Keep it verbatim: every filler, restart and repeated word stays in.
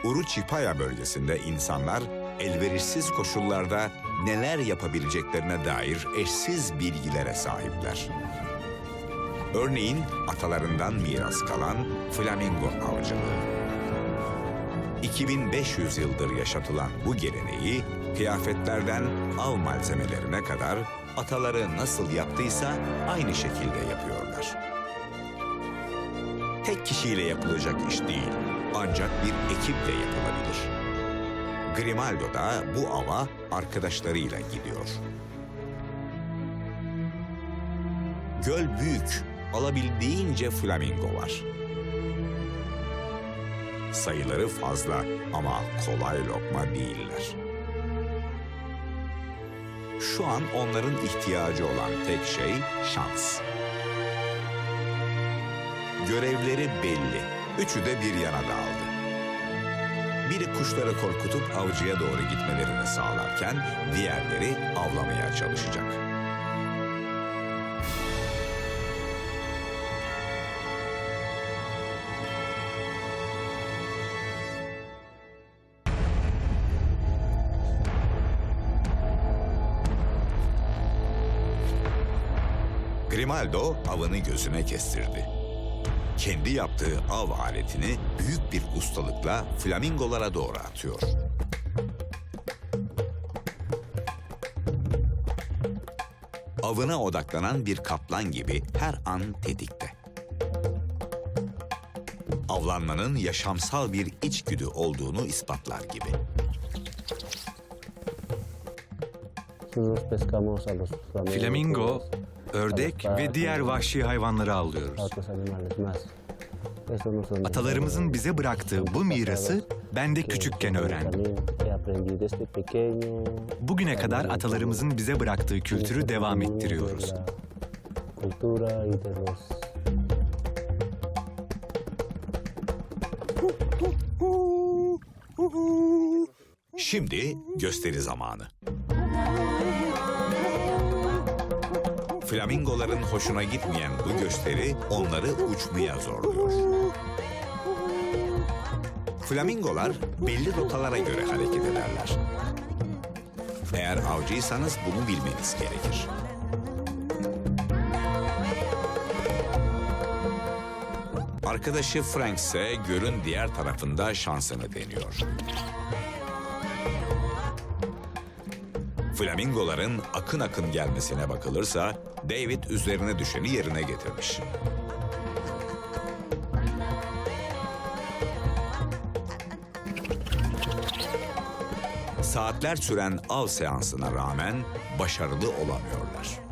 Uruçipaya bölgesinde insanlar elverişsiz koşullarda neler yapabileceklerine dair eşsiz bilgilere sahipler. Örneğin atalarından miras kalan flamingo avcılığı. iki bin beş yüz yıldır yaşatılan bu geleneği kıyafetlerden av malzemelerine kadar ataları nasıl yaptıysa aynı şekilde yapıyorlar. Tek kişiyle yapılacak iş değil, ancak bir ekiple yapılabilir. Grimaldo da bu ava arkadaşlarıyla gidiyor. Göl büyük, alabildiğince flamingo var. Sayıları fazla ama kolay lokma değiller. Şu an onların ihtiyacı olan tek şey şans. Görevleri belli. Üçü de bir yana dağıldı. Biri kuşları korkutup avcıya doğru gitmelerini sağlarken diğerleri avlamaya çalışacak. Grimaldo avını gözüne kestirdi. Kendi yaptığı av aletini büyük bir ustalıkla flamingolara doğru atıyor. Avına odaklanan bir kaplan gibi her an tetikte. Avlanmanın yaşamsal bir içgüdü olduğunu ispatlar gibi. Flamingo, ördek ve diğer vahşi hayvanları avlıyoruz. Atalarımızın bize bıraktığı bu mirası ben de küçükken öğrendim. Bugüne kadar atalarımızın bize bıraktığı kültürü devam ettiriyoruz. Şimdi gösteri zamanı. Flamingoların hoşuna gitmeyen bu gösteri onları uçmaya zorluyor. Flamingolar belli rotalara göre hareket ederler. Eğer avcıysanız bunu bilmeniz gerekir. Arkadaşı Frank ise gölün diğer tarafında şansını deniyor. Flamingoların akın akın gelmesine bakılırsa David üzerine düşeni yerine getirmiş. Saatler süren av seansına rağmen başarılı olamıyorlar.